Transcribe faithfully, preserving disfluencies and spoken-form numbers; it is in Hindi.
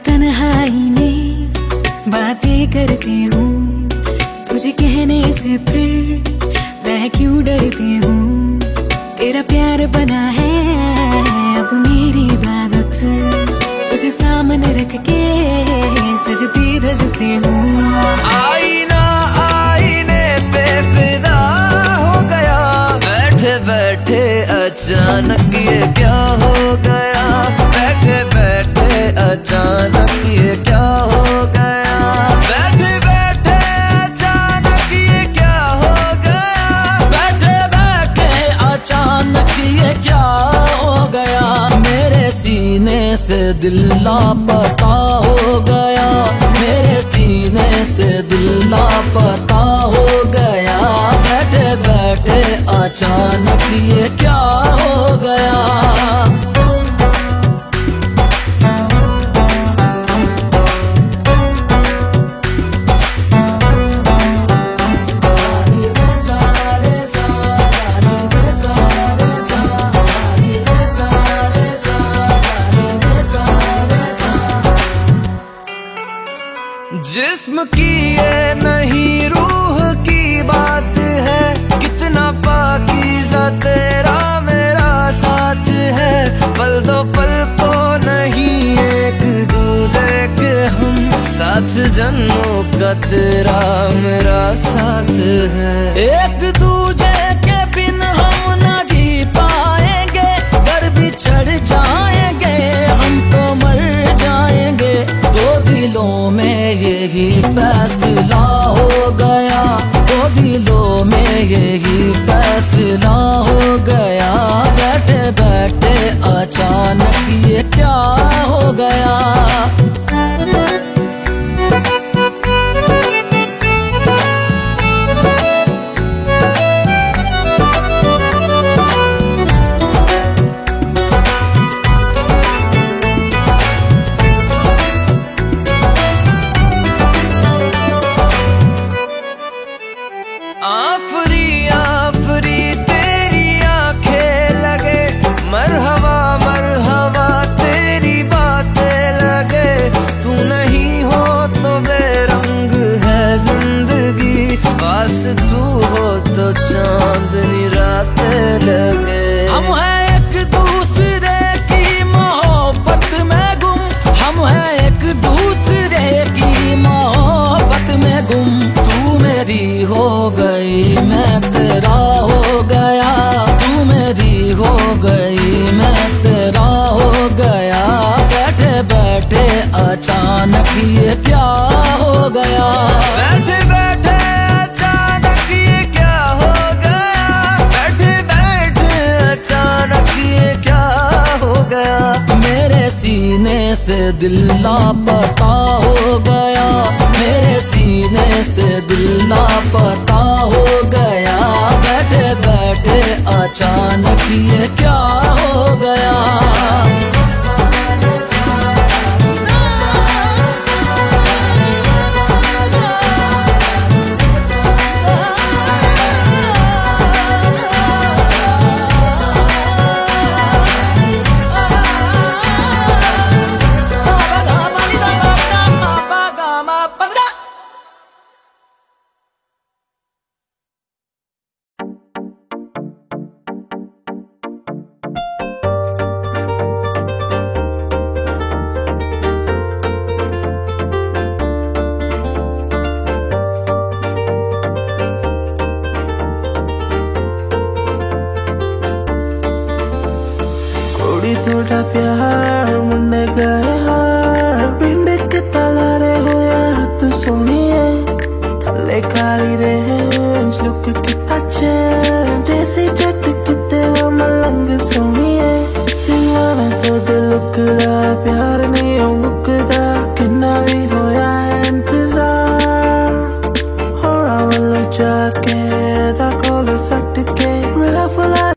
तन्हाई में बातें करती हूँ, तुझे कहने से फिर मैं क्यों डरती हूँ। तेरा प्यार बना है अब मेरी इबादत, तुझे सामने रख के सजती धजती हूँ। आईना आईने पे फिदा हो गया, बैठे बैठे अचानक ये क्या हो गया। बैठे बैठे अचानक ये क्या हो गया। बैठे बैठे अचानक ये क्या हो गया। बैठे बैठे अचानक ये क्या हो गया। मेरे सीने से दिल लापता हो गया। मेरे सीने से दिल लापता हो गया। बैठे बैठे अचानक ये क्या हो गया। जिस्म की ये नहीं रूह की बात है, कितना पाकीज़ा तेरा मेरा साथ है। पल दो पल तो नहीं एक दूजे के हम, साथ जन्मों का तेरा मेरा साथ है। एक दूजे के बिन हम न जी पाएंगे, घर बिछड़ जाएंगे हम तो मर जाएंगे। दो दिलों में यही फैसला हो गया। दो दिलों में यही फैसला हो गया। बैठे बैठे अचानक ये क्या हो गया। आफरी आफरी तेरी आंखें लगे, मरहबा मरहबा तेरी बातें लगे। तू नहीं हो तो बेरंग है जिंदगी, पास तू हो तो चांदनी रातें लगे। हम हैं एक दूसरे की मोहब्बत में गुम, हम हैं एक दूसरे की मोहब्बत में गुम। तू मेरी हो गई मैं तेरा हो गया। तू मेरी हो गई मैं तेरा हो गया। बैठे बैठे अचानक ये क्या हो गया। बैठे बैठे अचानक ये क्या हो गया। बैठे बैठे अचानक ये क्या हो गया। मेरे सीने से दिल लापता हो गया। मेरे सीने से दिल लापता हो गया। बैठे बैठे अचानक ये क्या हो गया। थोड़ा प्यार